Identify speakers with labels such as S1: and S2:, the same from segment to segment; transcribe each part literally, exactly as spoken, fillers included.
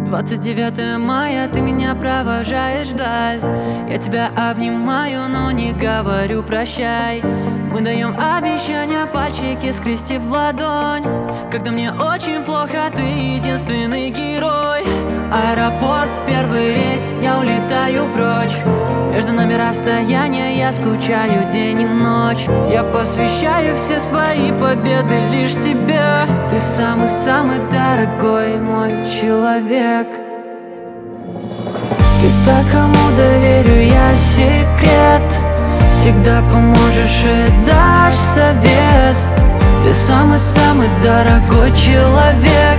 S1: двадцать девятое мая, ты меня провожаешь вдаль. Я тебя обнимаю, но не говорю прощай. Мы даем обещания, пальчики скрестив в ладонь. Когда мне очень плохо, ты единственный герой. Аэропорт, первый рейс, я улетаю прочь. Между нами расстояние, я скучаю день и ночь. Я посвящаю все свои победы лишь тебе. Ты самый-самый дорогой мой человек. Ты так, кому доверю я секрет. Всегда поможешь и дашь совет. Ты самый-самый дорогой человек.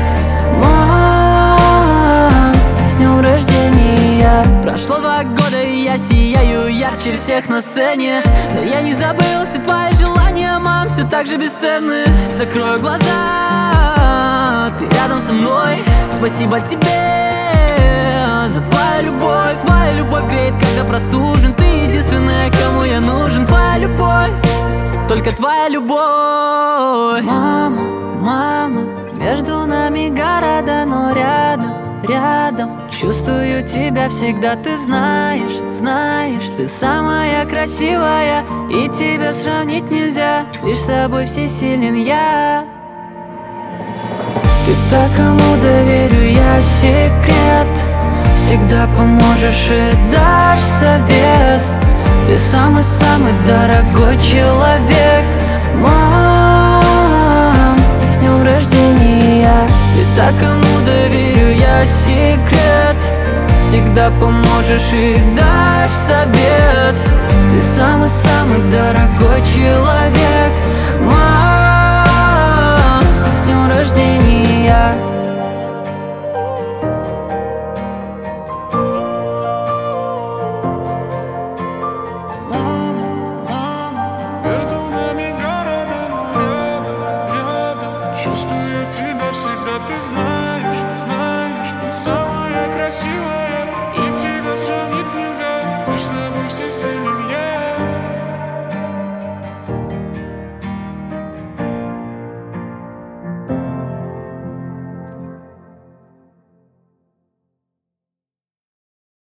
S1: Мам, с днем рождения. Прошло два года, и я сияю ярче всех на сцене. Но я не забыл все твои желания, мам, все так же бесценны. Закрою глаза, ты рядом со мной. Спасибо тебе за твою любовь. Твоя любовь греет, когда простужен. Ты единственная, кому я нужен. Твоя любовь, только твоя любовь. Мама, мама, между нами города, но рядом, рядом. Чувствую тебя всегда, ты знаешь, знаешь. Ты самая красивая, и тебя сравнить нельзя. Лишь с тобой всесилен я. Ты так, кому доверю я секрет. Всегда поможешь и дашь совет. Ты самый-самый дорогой человек. Мам, с днем рождения. Ты так, кому доверю я секрет. Всегда поможешь и дашь совет. Ты самый-самый дорогой человек. Мам, с днем рождения.
S2: Чувствую тебя всегда, ты знаешь, знаешь. Ты самая красивая, и тебя сравнить нельзя. Лишь с тобой все силы.